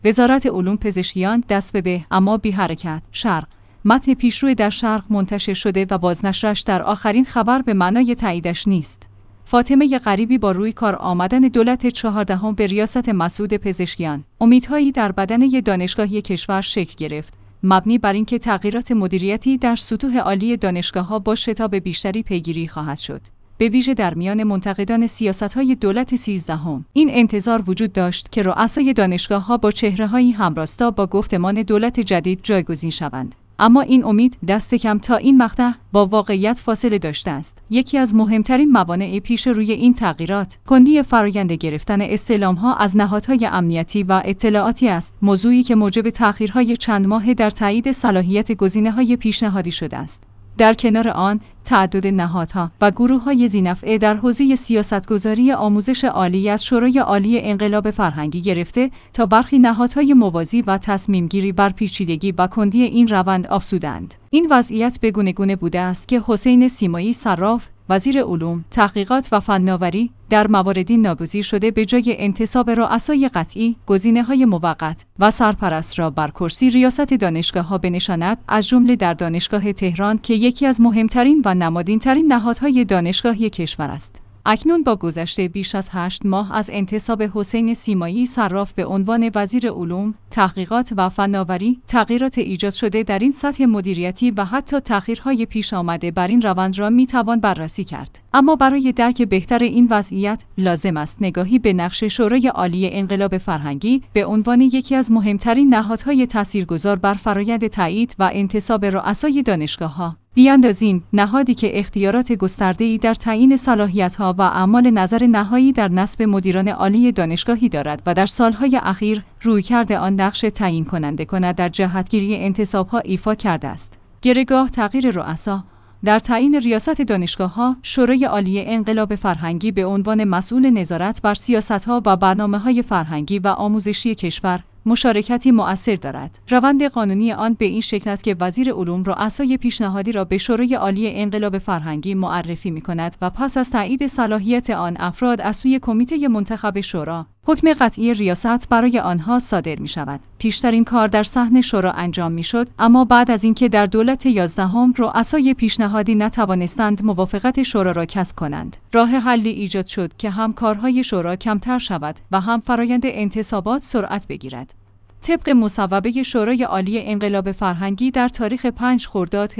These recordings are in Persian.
وزارت علوم پزشکیان دست به اما بی حرکت. شرق. متن پیشرو در شرق منتشر شده و بازنشرش در آخرین خبر به معنای تاییدش نیست. فاطمه غریبی با روی کار آمدن دولت 14 به ریاست مسعود پزشکیان، امیدهایی در بدن دانشگاهی کشور شکل گرفت، مبنی بر اینکه تغییرات مدیریتی در سطوح عالی دانشگاه‌ها با شتاب بیشتری پیگیری خواهد شد. به ویژه در میان منتقدان سیاست‌های دولت 13 این انتظار وجود داشت که رؤسای دانشگاه‌ها با چهره‌هایی همراستا با گفتمان دولت جدید جایگزین شوند. اما این امید دست کم تا این مقطع با واقعیت فاصله داشته است. یکی از مهمترین موانع پیش روی این تغییرات، کندی فرآیند گرفتن استعلام‌ها از نهادهای امنیتی و اطلاعاتی است، موضوعی که موجب تأخیرهای چند ماه در تایید صلاحیت گزینه‌های پیشنهادی شده است. در کنار آن، تعدد نهادها و گروه‌های ذی‌نفع در حوزه سیاستگذاری آموزش عالی از شورای عالی انقلاب فرهنگی گرفته تا برخی نهادهای موازی و تصمیم‌گیری بر پیچیدگی و کندی این روند افزودند. این وضعیت به گونه بوده است که حسین سیمایی صراف، وزیر علوم، تحقیقات و فناوری، در مواردی ناگزیر شده به جای انتصاب رؤسای قطعی، گزینه‌های موقت و سرپرست را بر کرسی ریاست دانشگاه‌ها بنشاند، از جمله در دانشگاه تهران که یکی از مهمترین و نمادین‌ترین نهادهای دانشگاهی کشور است. اکنون با گذشت بیش از 8 ماه از انتصاب حسین سیمایی صراف به عنوان وزیر علوم، تحقیقات و فناوری، تغییرات ایجاد شده در این سطح مدیریتی و حتی تأخیرهای پیش آمده بر این روند را میتوان بررسی کرد. اما برای درک بهتر این وضعیت، لازم است نگاهی به نقش شورای عالی انقلاب فرهنگی به عنوان یکی از مهمترین نهادهای تاثیرگذار بر فرآیند تایید و انتصاب رؤسای دانشگاه‌ها بیاندازیم، نهادی که اختیارات گسترده‌ای در تعیین صلاحیت‌ها و اعمال نظر نهایی در نصب مدیران عالی دانشگاهی دارد و در سالهای اخیر رویکرد آن نقش تعیین کننده در جهتگیری انتصاب‌ها ایفا کرده است. گره‌گاه تغییر رؤسا در تعیین ریاست دانشگاه‌ها، شورای عالی انقلاب فرهنگی به عنوان مسئول نظارت بر سیاست‌ها و برنامه‌های فرهنگی و آموزشی کشور مشارکتی مؤثر دارد. روند قانونی آن به این شکل است که وزیر علوم رؤسای پیشنهادی را به شورای عالی انقلاب فرهنگی معرفی می‌کند و پس از تایید صلاحیت آن افراد از سوی کمیته منتخب شورا، حکم قطعی ریاست برای آنها صادر می‌شود. پیشتر این کار در صحن شورا انجام می‌شد، اما بعد از اینکه در دولت 11 رؤسای پیشنهادی نتوانستند موافقت شورا را کسب کنند، راه حلی ایجاد شد که هم کارهای شورا کمتر شود و هم فرآیند انتصابات سرعت بگیرد. طبق مصوبه شورای عالی انقلاب فرهنگی در تاریخ 5 خرداد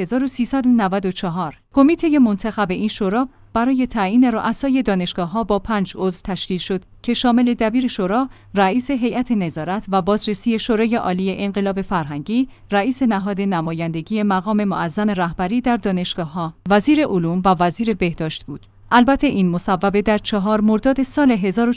1394، کمیته منتخب این شورا برای تعیین رؤسای دانشگاه‌ها با 5 عضو تشکیل شد که شامل دبیر شورا، رئیس هیئت نظارت و بازرسی شورای عالی انقلاب فرهنگی، رئیس نهاد نمایندگی مقام معظم رهبری در دانشگاه‌ها، وزیر علوم و وزیر بهداشت بود. البته این مصوبه در 4 مرداد سال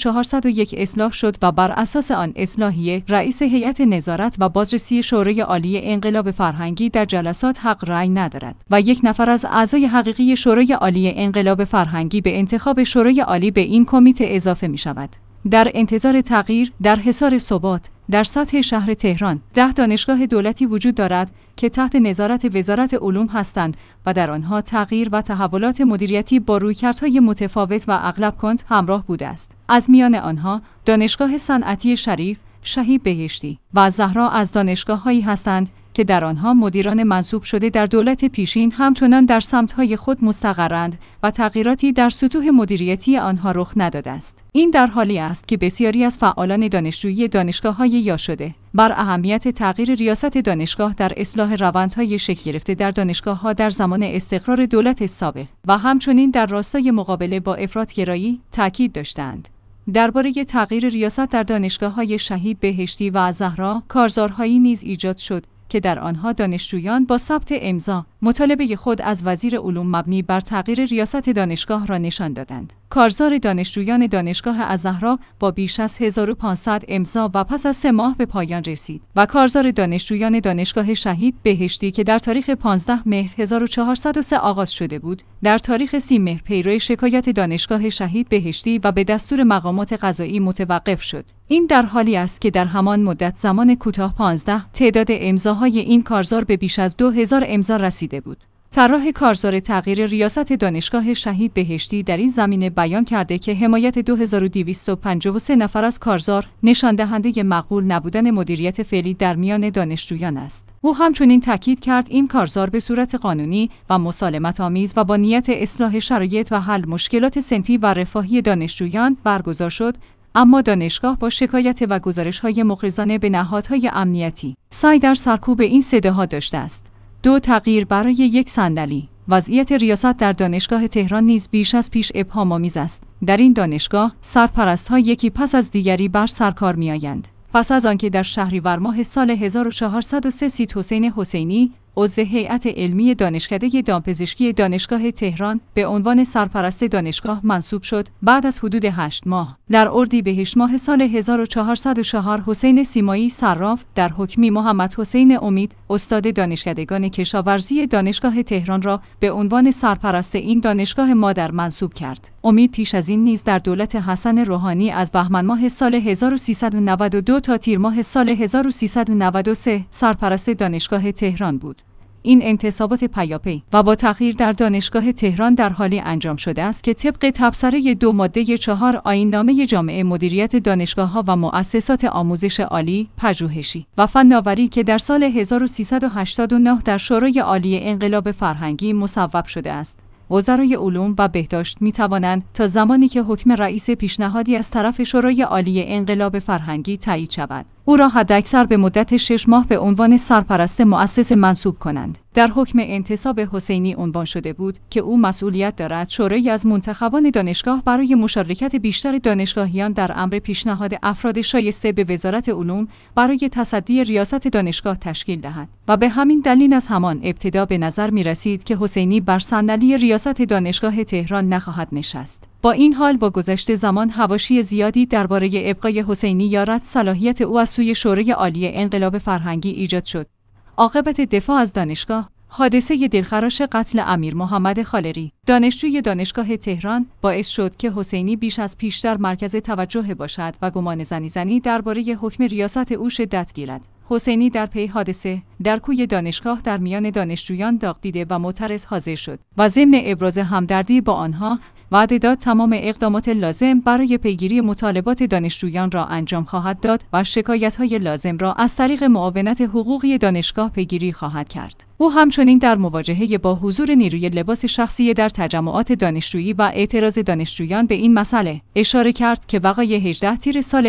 1401 اصلاح شد و بر اساس آن اصلاحیه رئیس هیئت نظارت و بازرسی شورای عالی انقلاب فرهنگی در جلسات حق رأی ندارد و 1 نفر از اعضای حقیقی شورای عالی انقلاب فرهنگی به انتخاب شورای عالی به این کمیته اضافه می شود. در انتظار تغییر در حصار ثبات در سطح شهر تهران 10 دانشگاه دولتی وجود دارد که تحت نظارت وزارت علوم هستند و در آنها تغییر و تحولات مدیریتی با رویکردهای متفاوت و اغلب کند همراه بوده است. از میان آنها دانشگاه صنعتی شریف، شهید بهشتی و زهرا از دانشگاه‌هایی هستند که در آنها مدیران منصوب شده در دولت پیشین همچنان در سمت‌های خود مستقرند و تغییراتی در سطوح مدیریتی آنها رخ نداده است. این در حالی است که بسیاری از فعالان دانشجویی دانشگاه‌های یا شده بر اهمیت تغییر ریاست دانشگاه در اصلاح روندهای شکل گرفته در دانشگاه‌ها در زمان استقرار دولت سابق و همچنین در راستای مقابله با افراط‌گرایی تاکید داشتند. درباره تغییر ریاست در دانشگاه‌های شهید بهشتی و زهرا کارزارهایی نیز ایجاد شد که در آنها دانشجویان با ثبت امضا مطالبه خود از وزیر علوم مبنی بر تغییر ریاست دانشگاه را نشان دادند. کارزار دانشجویان دانشگاه الزهرا با بیش از 1500 امضا و پس از 3 ماه به پایان رسید و کارزار دانشجویان دانشگاه شهید بهشتی که در تاریخ 15 مهر 1403 آغاز شده بود، در تاریخ 30 مهر پیرو شکایت دانشگاه شهید بهشتی و به دستور مقامات قضایی متوقف شد. این در حالی است که در همان مدت زمان کوتاه 15 تعداد امضاهای این کارزار به بیش از 2000 امضا رسیده بود. طراح کارزار تغییر ریاست دانشگاه شهید بهشتی در این زمینه بیان کرده که حمایت 2253 نفر از کارزار نشان دهنده مقبول نبودن مدیریت فعلی در میان دانشجویان است. او همچنین تاکید کرد این کارزار به صورت قانونی و مسالمت‌آمیز و با نیت اصلاح شرایط و حل مشکلات صنفی و رفاهی دانشجویان برگزار شد، اما دانشگاه با شکایت و گزارش‌های مغرضانه به نهادهای امنیتی سعی در سرکوب این صداها داشته است. 2 تغییر برای 1 صندلی. وضعیت ریاست در دانشگاه تهران نیز بیش از پیش ابهام‌آمیز است. در این دانشگاه سرپرست‌ها یکی پس از دیگری بر سر کار می‌آیند. پس از آنکه در شهریور ماه سال 1403 سید حسین حسینی عضو هیئت علمی دانشکده دامپزشکی دانشگاه تهران به عنوان سرپرست دانشگاه منصوب شد، بعد از حدود 8 ماه در اردیبهشت ماه سال 1404 حسین سیمایی صراف در حکمی محمد حسین امید استاد دانشکدگان کشاورزی دانشگاه تهران را به عنوان سرپرست این دانشگاه مادر منصوب کرد. امید پیش از این نیز در دولت حسن روحانی از بهمن ماه سال 1392 تا تیر ماه سال 1393 سرپرست دانشگاه تهران بود. این انتصابات پیاپی و با تغییر در دانشگاه تهران در حالی انجام شده است که طبق تبصره 2 ماده 4 آیین‌نامه جامعه مدیریت دانشگاه‌ها و مؤسسات آموزش عالی، پژوهشی و فناوری که در سال 1389 در شورای عالی انقلاب فرهنگی مصوب شده است، وزرای علوم و بهداشت می توانند تا زمانی که حکم رئیس پیشنهادی از طرف شورای عالی انقلاب فرهنگی تایید شود، او را حداکثر به مدت 6 ماه به عنوان سرپرست مؤسسه منصوب کنند. در حکم انتصاب حسینی عنوان شده بود که او مسئولیت دارد شورای از منتخبان دانشگاه برای مشارکت بیشتر دانشگاهیان در امر پیشنهاد افراد شایسته به وزارت علوم برای تصدی ریاست دانشگاه تشکیل دهد و به همین دلیل از همان ابتدا به نظر می رسید که حسینی بر صندلی ریاست دانشگاه تهران نخواهد نشست. با این حال با گذشت زمان حواشی زیادی درباره ابقای حسینی یا رد صلاحیت او از سوی شورای عالی انقلاب فرهنگی ایجاد شد. عاقبت دفاع از دانشگاه، حادثه دلخراش قتل امیر محمد خالری، دانشجوی دانشگاه تهران، باعث شد که حسینی بیش از پیش در مرکز توجه باشد و گمان زنی درباره حکم ریاست او شدت گیرد. حسینی در پی حادثه در کوی دانشگاه در میان دانشجویان داغ دیده و معترض حاضر شد و ضمن ابراز همدردی با آنها وعده داد تمام اقدامات لازم برای پیگیری مطالبات دانشجویان را انجام خواهد داد و شکایت‌های لازم را از طریق معاونت حقوقی دانشگاه پیگیری خواهد کرد. او همچنین در مواجهه با حضور نیروی لباس شخصی در تجمعات دانشجویی و اعتراض دانشجویان به این مسئله اشاره کرد که وقایع 18 تیر سال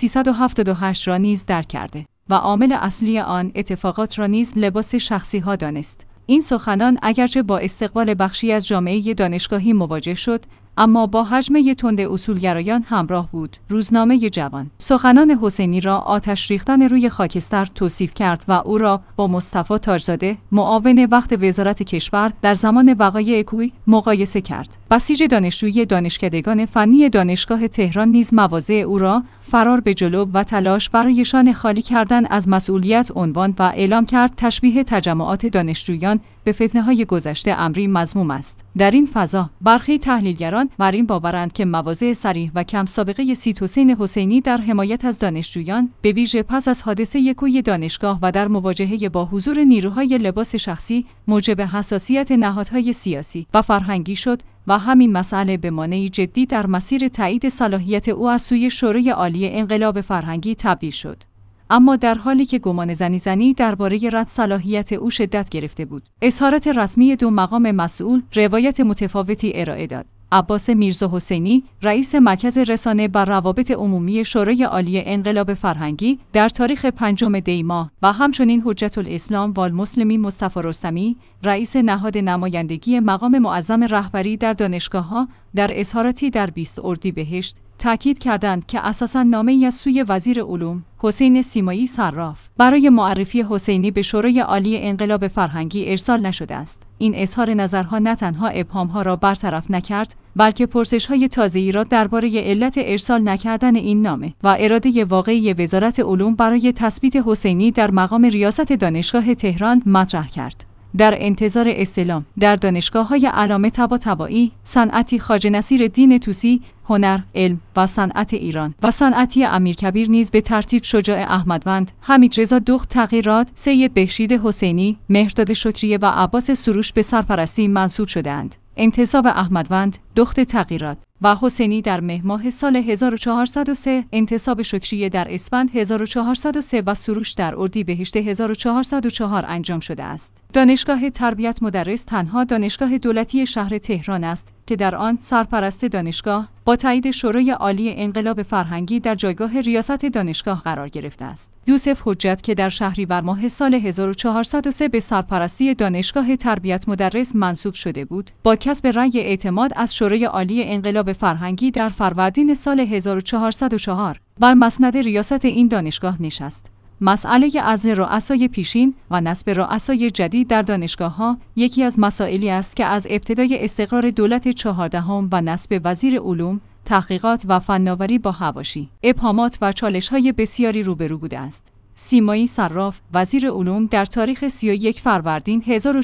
1378 را نیز درک کرده و عامل اصلی آن اتفاقات را نیز لباس شخصی ها دانست. این سخنان اگرچه با استقبال بخشی از جامعه دانشگاهی مواجه شد، اما با حجمه تند اصولگرایان همراه بود. روزنامه جوان سخنان حسینی را آتش ریختن روی خاکستر توصیف کرد و او را با مصطفی تاجزاده، معاون وقت وزارت کشور در زمان وقایع کوی مقایسه کرد. بسیج دانشجوی دانشکدگان فنی دانشگاه تهران نیز مواضع او را فرار به جلو و تلاش برای شان خالی کردن از مسئولیت عنوان و اعلام کرد تشبیه تجمعات دانشجویان به فتنه‌های گذشته امری مذموم است. در این فضا برخی تحلیلگران بر این باورند که مواضع صریح و کم سابقه سید حسین حسینی در حمایت از دانشجویان، به ویژه پس از حادثه کوی دانشگاه و در مواجهه با حضور نیروهای لباس شخصی، موجب حساسیت نهادهای سیاسی و فرهنگی شد و همین مسئله به مانعی جدی در مسیر تایید صلاحیت او از سوی شورای عالی انقلاب فرهنگی تبدیل شد. اما در حالی که گمان زنی درباره رد صلاحیت او شدت گرفته بود، اظهارات رسمی 2 مقام مسئول روایت متفاوتی ارائه داد. عباس میرزا حسینی، رئیس مرکز رسانه بر روابط عمومی شورای عالی انقلاب فرهنگی در تاریخ 5 دی ماه و همچنین حجت الاسلام و المسلمین مصطفی رستمی، رئیس نهاد نمایندگی مقام معظم رهبری در دانشگاه‌ها، در اظهاراتی در 20 اردیبهشت تاکید کردند که اساساً نامه‌ای از سوی وزیر علوم حسین سیمایی صراف برای معرفی حسینی به شورای عالی انقلاب فرهنگی ارسال نشده است. این اظهار نظرها نه تنها ابهام‌ها را برطرف نکرد، بلکه پرسش‌های تازه‌ای را درباره علت ارسال نکردن این نامه و اراده واقعی وزارت علوم برای تثبیت حسینی در مقام ریاست دانشگاه تهران مطرح کرد. در انتظار استعلام در دانشگاه‌های علامه طباطبایی، صنعتی خواجه نصیرالدین طوسی، هنر، علم و صنعت ایران و صنعتی امیرکبیر نیز به ترتیب شجاع احمدوند، حمیدرضا دخت تغییرات، سید بهشید حسینی، مهرداد شکریه و عباس سروش به سرپرستی منصوب شدند. انتصاب احمدوند، دخت تغییرات و حسینی در مهر سال 1403، انتصاب شکریه در اسفند 1403 و سروش در اردیبهشت 1404 انجام شده است. دانشگاه تربیت مدرس تنها دانشگاه دولتی شهر تهران است که در آن سرپرست دانشگاه با تایید شورای عالی انقلاب فرهنگی در جایگاه ریاست دانشگاه قرار گرفته است. یوسف حجت که در شهریور ماه سال 1403 به سرپرستی دانشگاه تربیت مدرس منصوب شده بود، با کسب رأی اعتماد از شورای عالی انقلاب فرهنگی در فروردین سال 1404 بر مسند ریاست این دانشگاه نشست. مسئله عزل رؤسای پیشین و نصب رؤسای جدید در دانشگاه‌ها یکی از مسائلی است که از ابتدای استقرار دولت 14 و نصب وزیر علوم، تحقیقات و فناوری با حواشی، ابهامات و چالش‌های بسیاری روبرو بوده است. سیمایی صراف، وزیر علوم، در تاریخ 31 فروردین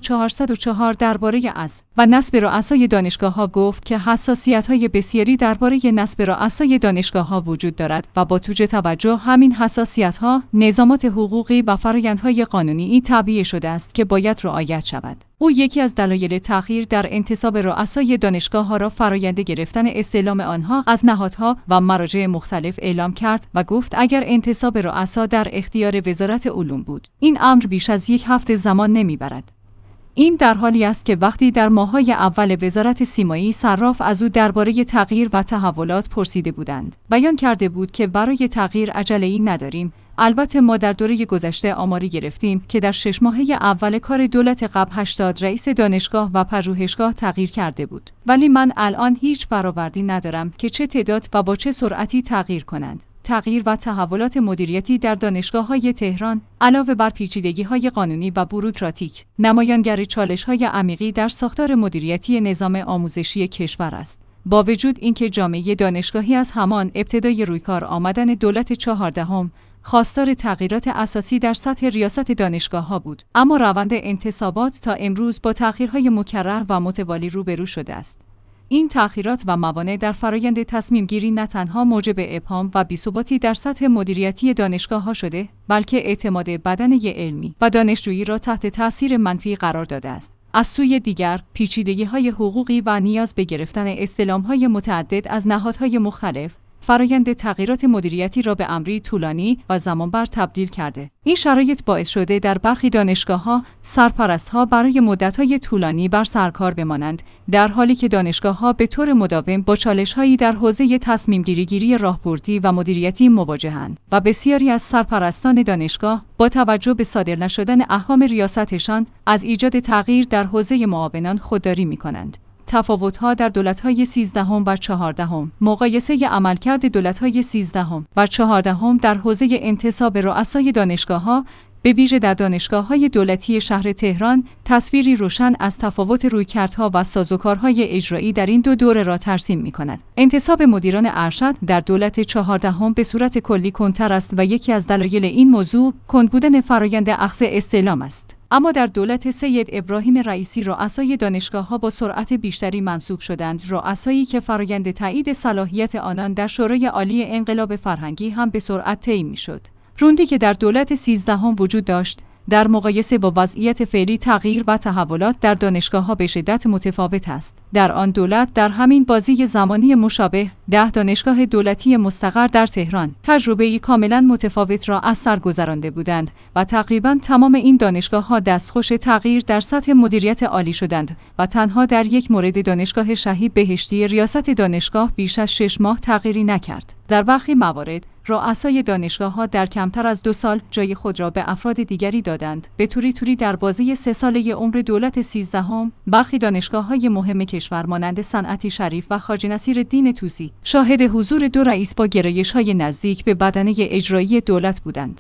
1404 درباره عزل و نصب رؤسای دانشگاه‌ها گفت که حساسیت‌های بسیاری درباره نصب رؤسای دانشگاه‌ها وجود دارد و با توجه توجه همین حساسیت‌ها، نظامات حقوقی و فرآیندهای قانونی تعبیه شده است که باید رعایت شود. او یکی از دلایل تأخیر در انتصاب رؤسای دانشگاه‌ها را فرآیند گرفتن استعلام آنها از نهادها و مراجع مختلف اعلام کرد و گفت اگر انتصاب رؤسا در اختیار وزارت علوم بود، این امر بیش از 1 هفته زمان نمیبرد. این در حالی است که وقتی در ماه‌های اول وزارت سیمایی صراف از او درباره تغییر و تحولات پرسیده بودند، بیان کرده بود که برای تغییر عجله‌ای نداریم. البته ما در دوره گذشته آماری گرفتیم که در 6 ماهه اول کار دولت قبل 80 رئیس دانشگاه و پژوهشگاه تغییر کرده بود، ولی من الان هیچ برآوردی ندارم که چه تعداد و با چه سرعتی تغییر کنند. تغییر و تحولات مدیریتی در دانشگاه‌های تهران علاوه بر پیچیدگی‌های قانونی و بوروکراتیک، نمایانگر چالش‌های عمیقی در ساختار مدیریتی نظام آموزشی کشور است. با وجود اینکه جامعه دانشگاهی از همان ابتدای رویکار آمدن دولت 14 خواستار تغییرات اساسی در سطح ریاست دانشگاه‌ها بود، اما روند انتصابات تا امروز با تأخیرهای مکرر و متوالی روبرو شده است. این تأخیرات و موانع در فرایند تصمیم گیری نه تنها موجب ابهام و بی‌ثباتی در سطح مدیریتی دانشگاه‌ها شده، بلکه اعتماد بدنه علمی و دانشجویی را تحت تأثیر منفی قرار داده است. از سوی دیگر، پیچیدگی‌های حقوقی و نیاز به گرفتن استعلام‌های متعدد از نهادهای مختلف فرایند تغییرات مدیریتی را به امری طولانی و زمانبر تبدیل کرده. این شرایط باعث شده در برخی دانشگاه‌ها سرپرست‌ها برای مدت‌های طولانی بر سر کار بمانند، در حالی که دانشگاه‌ها به طور مداوم با چالش‌هایی در حوزه تصمیم‌گیری راهبردی و مدیریتی مواجه‌اند و بسیاری از سرپرستان دانشگاه با توجه به صادر نشدن احکام ریاستشان از ایجاد تغییر در حوزه معاونان خودداری می‌کنند. تفاوت‌ها در دولت‌های 13 و 14، مقایسه عملکرد دولت‌های 13 و 14 در حوزه انتصاب رؤسای دانشگاه‌ها به ویژه در دانشگاه‌های دولتی شهر تهران تصویری روشن از تفاوت رویکردها و سازوکارهای اجرایی در این دو دوره را ترسیم می‌کند. انتصاب مدیران ارشد در دولت 14 به صورت کلی کندتر است و یکی از دلایل این موضوع کند بودن فرایند اخذ استعلام است. اما در دولت سید ابراهیم رئیسی رؤسای دانشگاه‌ها با سرعت بیشتری منصوب شدند، رؤسایی که فرایند تایید صلاحیت آنان در شورای عالی انقلاب فرهنگی هم به سرعت طی می‌شد. روندی که در دولت 13 وجود داشت، در مقایسه با وضعیت فعلی تغییر و تحولات در دانشگاه‌ها به شدت متفاوت است. در آن دولت در همین بازی زمانی مشابه 10 دانشگاه دولتی مستقر در تهران تجربه‌ای کاملاً متفاوت را از سر گذرانده بودند و تقریباً تمام این دانشگاه‌ها دستخوش تغییر در سطح مدیریت عالی شدند و تنها در یک مورد دانشگاه شهید بهشتی ریاست دانشگاه بیش از 6 ماه تغییری نکرد. در برخی موارد رؤسای دانشگاه‌ها در کمتر از 2 سال جای خود را به افراد دیگری دادند. به طوری در بازی 3 ساله عمر دولت 13 برخی دانشگاه‌های مهم کشور مانند صنعتی شریف و خواجه نصیرالدین طوسی شاهد حضور 2 رئیس با گرایش‌های نزدیک به بدنه اجرایی دولت بودند.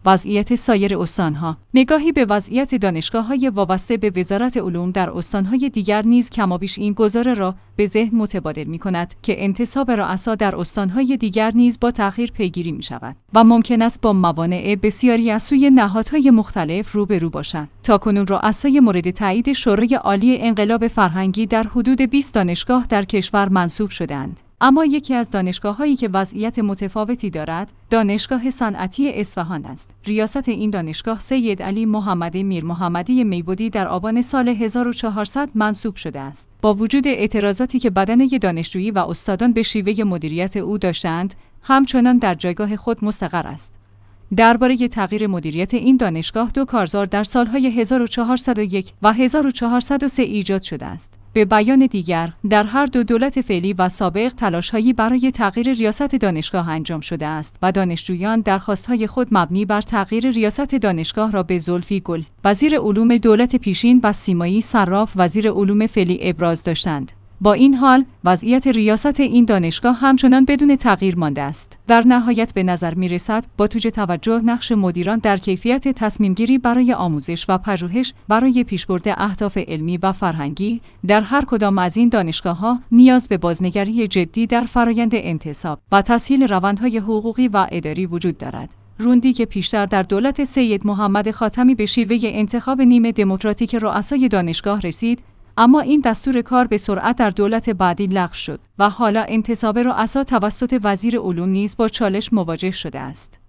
وضعیت سایر استانها. نگاهی به وضعیت دانشگاه‌های وابسته به وزارت علوم در استانهای دیگر نیز کمابیش این گزاره را به ذهن متبادر می‌کند که انتصاب رؤسا در استانهای دیگر نیز با تأخیر پیگیری می‌شود و ممکن است با موانع بسیاری از سوی نهادهای مختلف روبرو باشند. تاکنون رؤسای مورد تایید شورای عالی انقلاب فرهنگی در حدود 20 دانشگاه در کشور منصوب شدند. اما یکی از دانشگاه‌هایی که وضعیت متفاوتی دارد، دانشگاه صنعتی اصفهان است. ریاست این دانشگاه سید علی محمد میر محمدی میبودی در آبان سال 1400 منصوب شده است. با وجود اعتراضاتی که بدنه دانشجویی و استادان به شیوه مدیریت او داشتند، همچنان در جایگاه خود مستقر است. درباره تغییر مدیریت این دانشگاه دو کارزار در سالهای 1401 و 1403 ایجاد شده است. به بیان دیگر، در هر دو دولت فعلی و سابق تلاش‌هایی برای تغییر ریاست دانشگاه انجام شده است و دانشجویان درخواست‌های خود مبنی بر تغییر ریاست دانشگاه را به زلفی گل، وزیر علوم دولت پیشین و سیمایی صراف وزیر علوم فعلی ابراز داشتند. با این حال، وضعیت ریاست این دانشگاه همچنان بدون تغییر مانده است. در نهایت به نظر می‌رسد با توجه نقش مدیران در کیفیت تصمیم‌گیری برای آموزش و پژوهش برای پیشبرد اهداف علمی و فرهنگی در هر کدام از این دانشگاه‌ها نیاز به بازنگری جدی در فرآیند انتصاب و تسهیل روندهای حقوقی و اداری وجود دارد. روندی که پیشتر در دولت سید محمد خاتمی به شیوه انتخاب نیمه دموکراتیک رؤسای دانشگاه رسید، اما این دستور کار به سرعت در دولت بعدی لغو شد و حالا انتصاب رؤسا توسط وزیر علوم نیز با چالش مواجه شده است.